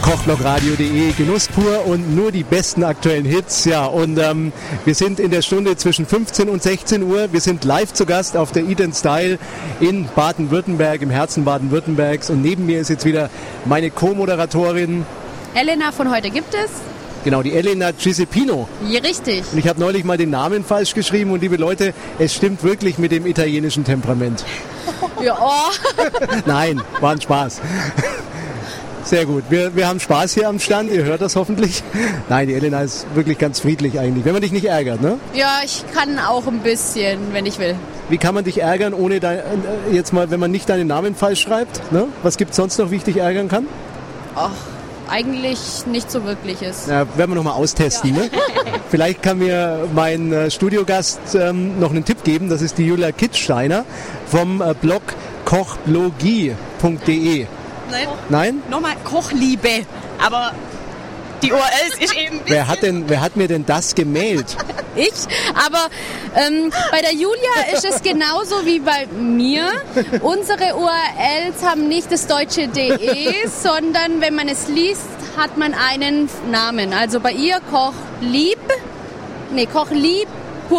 kochblogradio.de, Genuss pur und nur die besten aktuellen Hits. Ja, und wir sind in der Stunde zwischen 15 und 16 Uhr. Wir sind live zu Gast auf der Eat & Style in Baden-Württemberg, im Herzen Baden-Württembergs. Und neben mir ist jetzt wieder meine Co-Moderatorin Elena von Heute gibt es. Genau, die Elena Giuseppino. Ja, richtig. Und ich habe neulich mal den Namen falsch geschrieben und liebe Leute, es stimmt wirklich mit dem italienischen Temperament. Ja, oh. Nein, war ein Spaß. Sehr gut. Wir haben Spaß hier am Stand, ihr hört das hoffentlich. Nein, die Elena ist wirklich ganz friedlich eigentlich, wenn man dich nicht ärgert, ne? Ja, ich kann auch ein bisschen, wenn ich will. Wie kann man dich ärgern, ohne jetzt mal, wenn man nicht deinen Namen falsch schreibt? Ne? Was gibt es sonst noch, wie ich dich ärgern kann? Ach, eigentlich nicht so wirkliches. Ja, werden wir noch mal austesten. Ja. Ne? Vielleicht kann mir mein Studiogast noch einen Tipp geben. Das ist die Julia Kitzsteiner vom Blog kochblogie.de. Nein? Nochmal Kochliebe. Aber die URL ist eben... Wer hat mir denn das gemailt? Ich? Aber bei der Julia ist es genauso wie bei mir. Unsere URLs haben nicht das deutsche .de, sondern wenn man es liest, hat man einen Namen. Also bei ihr kochlieb.be.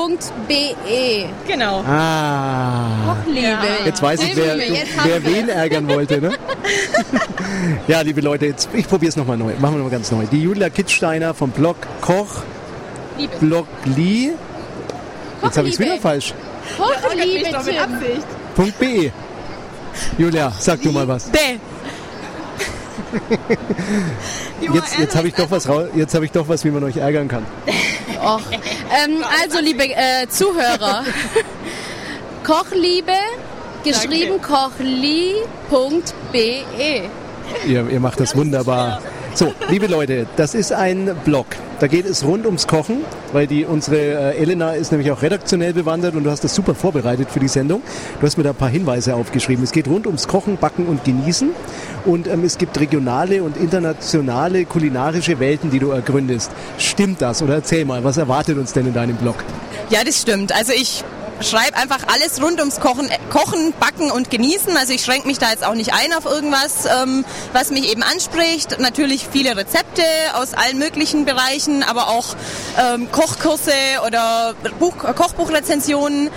Genau. Kochliebe. Ja. Jetzt weiß ich, wer wen ärgern wollte. Ne? Ja, liebe Leute, ich probiere es nochmal neu. Machen wir nochmal ganz neu. Die Julia Kitzsteiner vom Blog Kochblogie. Jetzt habe ich es wieder falsch. Kochliebe. .be. Julia, sag du mal was. Jetzt habe ich doch was wie man euch ärgern kann. Och. Also, liebe Zuhörer, Kochliebe, geschrieben kochli.be. Ihr macht das wunderbar. So, liebe Leute, das ist ein Blog. Da geht es rund ums Kochen, weil unsere Elena ist nämlich auch redaktionell bewandert und du hast das super vorbereitet für die Sendung. Du hast mir da ein paar Hinweise aufgeschrieben. Es geht rund ums Kochen, Backen und Genießen und es gibt regionale und internationale kulinarische Welten, die du ergründest. Stimmt das? Oder erzähl mal, was erwartet uns denn in deinem Blog? Ja, das stimmt. Also ich schreibe einfach alles rund ums Kochen, Backen und Genießen. Also ich schränke mich da jetzt auch nicht ein auf irgendwas, was mich eben anspricht. Natürlich viele Rezepte aus allen möglichen Bereichen, aber auch Kochkurse oder Kochbuchrezensionen.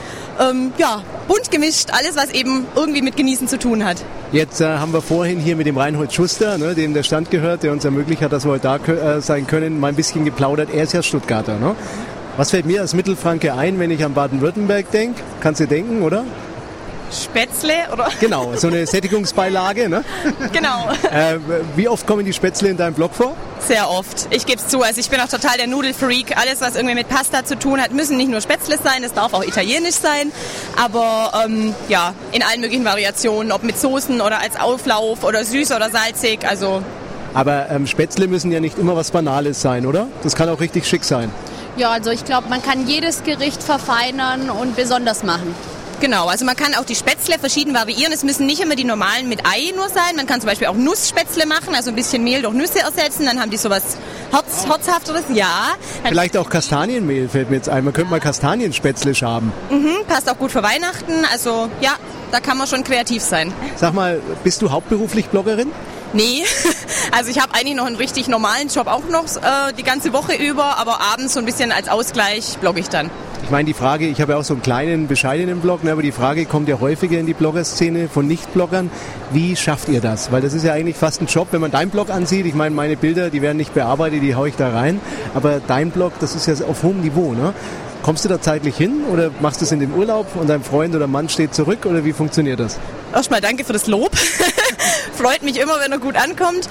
Bunt gemischt, alles, was eben irgendwie mit Genießen zu tun hat. Jetzt haben wir vorhin hier mit dem Reinhold Schuster, ne, dem der Stand gehört, der uns ermöglicht hat, dass wir heute da sein können, mal ein bisschen geplaudert. Er ist ja Stuttgarter, ne? Was fällt mir als Mittelfranke ein, wenn ich an Baden-Württemberg denke? Kannst du denken, oder? Spätzle, oder? Genau, so eine Sättigungsbeilage, ne? Genau. Wie oft kommen die Spätzle in deinem Blog vor? Sehr oft. Ich gebe es zu, also ich bin auch total der Nudelfreak. Alles, was irgendwie mit Pasta zu tun hat, müssen nicht nur Spätzle sein, es darf auch italienisch sein. Aber in allen möglichen Variationen, ob mit Soßen oder als Auflauf oder süß oder salzig, also... Aber Spätzle müssen ja nicht immer was Banales sein, oder? Das kann auch richtig schick sein. Ja, also ich glaube, man kann jedes Gericht verfeinern und besonders machen. Genau, also man kann auch die Spätzle verschieden variieren. Es müssen nicht immer die normalen mit Ei nur sein. Man kann zum Beispiel auch Nussspätzle machen, also ein bisschen Mehl durch Nüsse ersetzen. Dann haben die sowas Herzhafteres. Ja. Vielleicht auch Kastanienmehl fällt mir jetzt ein. Man könnte mal Kastanienspätzle schaben. Passt auch gut für Weihnachten. Also ja, da kann man schon kreativ sein. Sag mal, bist du hauptberuflich Bloggerin? Nee, also ich habe eigentlich noch einen richtig normalen Job auch noch die ganze Woche über, aber abends so ein bisschen als Ausgleich blogge ich dann. Ich meine, die Frage, ich habe ja auch so einen kleinen, bescheidenen Blog, ne, aber die Frage kommt ja häufiger in die Bloggerszene von Nicht-Bloggern. Wie schafft ihr das? Weil das ist ja eigentlich fast ein Job, wenn man deinen Blog ansieht. Ich meine, meine Bilder, die werden nicht bearbeitet, die haue ich da rein. Aber dein Blog, das ist ja auf hohem Niveau, ne? Kommst du da zeitlich hin oder machst du es in dem Urlaub und dein Freund oder Mann steht zurück oder wie funktioniert das? Erstmal danke für das Lob. Freut mich immer, wenn er gut ankommt.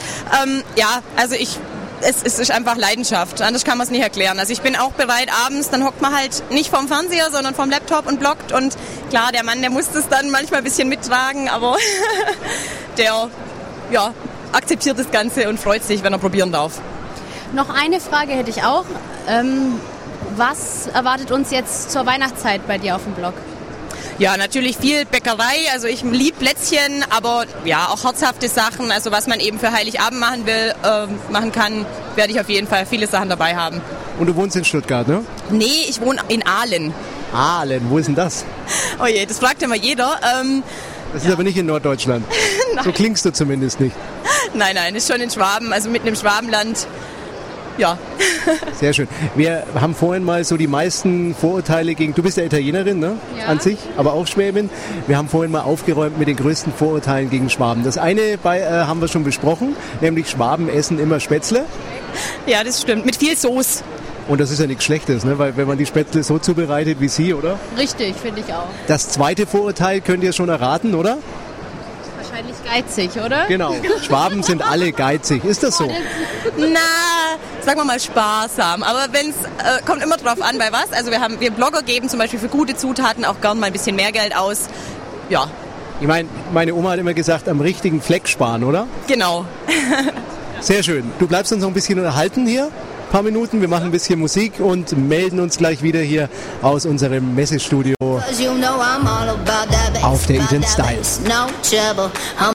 Es ist einfach Leidenschaft, anders kann man es nicht erklären. Also ich bin auch bereit abends, dann hockt man halt nicht vorm Fernseher, sondern vorm Laptop und bloggt. Und klar, der Mann, der muss das dann manchmal ein bisschen mittragen, aber der akzeptiert das Ganze und freut sich, wenn er probieren darf. Noch eine Frage hätte ich auch. Was erwartet uns jetzt zur Weihnachtszeit bei dir auf dem Blog? Ja, natürlich viel Bäckerei, also ich liebe Plätzchen, aber ja, auch herzhafte Sachen, also was man eben für Heiligabend machen kann, werde ich auf jeden Fall viele Sachen dabei haben. Und du wohnst in Stuttgart, ne? Nee, ich wohne in Aalen. Aalen, wo ist denn das? Oh je, das fragt immer jeder. Das ist aber nicht in Norddeutschland. So klingst du zumindest nicht. Nein, ist schon in Schwaben, also mitten im Schwabenland. Ja. Sehr schön. Wir haben vorhin mal so die meisten Vorurteile gegen... Du bist ja Italienerin, ne? Ja. An sich, aber auch Schwäbin. Wir haben vorhin mal aufgeräumt mit den größten Vorurteilen gegen Schwaben. Das eine haben wir schon besprochen, nämlich Schwaben essen immer Spätzle. Ja, das stimmt. Mit viel Soße. Und das ist ja nichts Schlechtes, ne? Weil wenn man die Spätzle so zubereitet wie Sie, oder? Richtig, finde ich auch. Das zweite Vorurteil könnt ihr schon erraten, oder? Wahrscheinlich geizig, oder? Genau. Schwaben sind alle geizig. Ist das so? Na, sagen wir mal sparsam. Aber kommt immer drauf an, bei was. Also wir Blogger geben zum Beispiel für gute Zutaten auch gern mal ein bisschen mehr Geld aus. Ja. Ich meine, meine Oma hat immer gesagt, am richtigen Fleck sparen, oder? Genau. Sehr schön. Du bleibst uns noch ein bisschen unterhalten hier. Ein paar Minuten. Wir machen ein bisschen Musik und melden uns gleich wieder hier aus unserem Messestudio auf der Eat & Style.